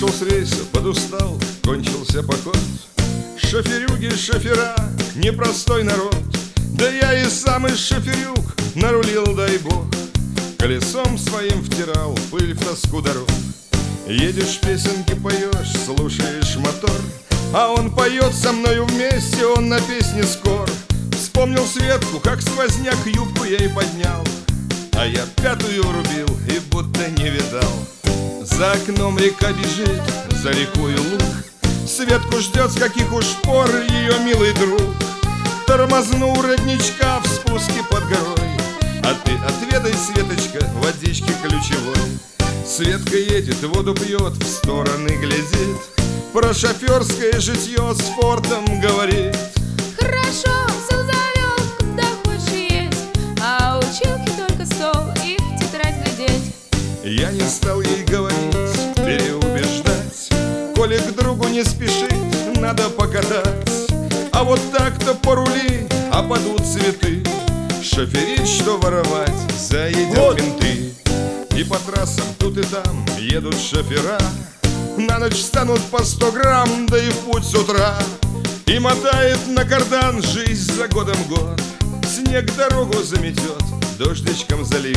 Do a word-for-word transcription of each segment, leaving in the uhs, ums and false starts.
Вышел с рейса, подустал, кончился поход. Шоферюги, шофера, непростой народ. Да я и сам из шоферюг нарулил, дай бог. Колесом своим втирал пыль в тоску дорог. Едешь, песенки поешь, слушаешь мотор, а он поет со мною вместе, он на песне скор. Вспомнил Светку, как сквозняк юбку ей поднял, а я пятую врубил и будто не видал. За окном река бежит, за рекою луг. Светку ждет, с каких уж пор ее милый друг. Тормозну у родничка в спуске под горой, а ты отведай, Светочка, водички ключевой. Светка едет, воду пьет, в стороны глядит, про шоферское житье с фортом говорит. Хорошо, все завел, куда хочешь едь, а училки только стол и в тетрадь глядеть. Я не стал ей говорить, переубеждать, коли к другу не спешить, надо покатать. А вот так-то порули, опадут цветы, шоферить, что воровать, заедят вот менты. И по трассам тут и там едут шофера, на ночь станут по сто грамм, да и в путь с утра. И мотает на кардан жизнь за годом год, снег дорогу заметет, дождичком зальет.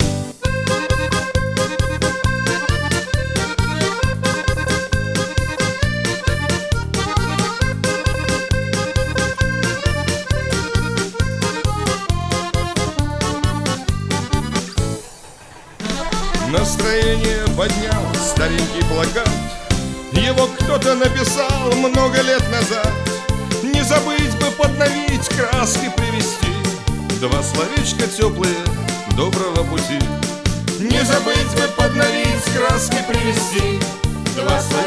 Настроение поднял старенький плакат, его кто-то написал много лет назад. Не забыть бы подновить, краски привести, два словечка теплые доброго пути. Не забыть бы подновить, краски привести, два словечка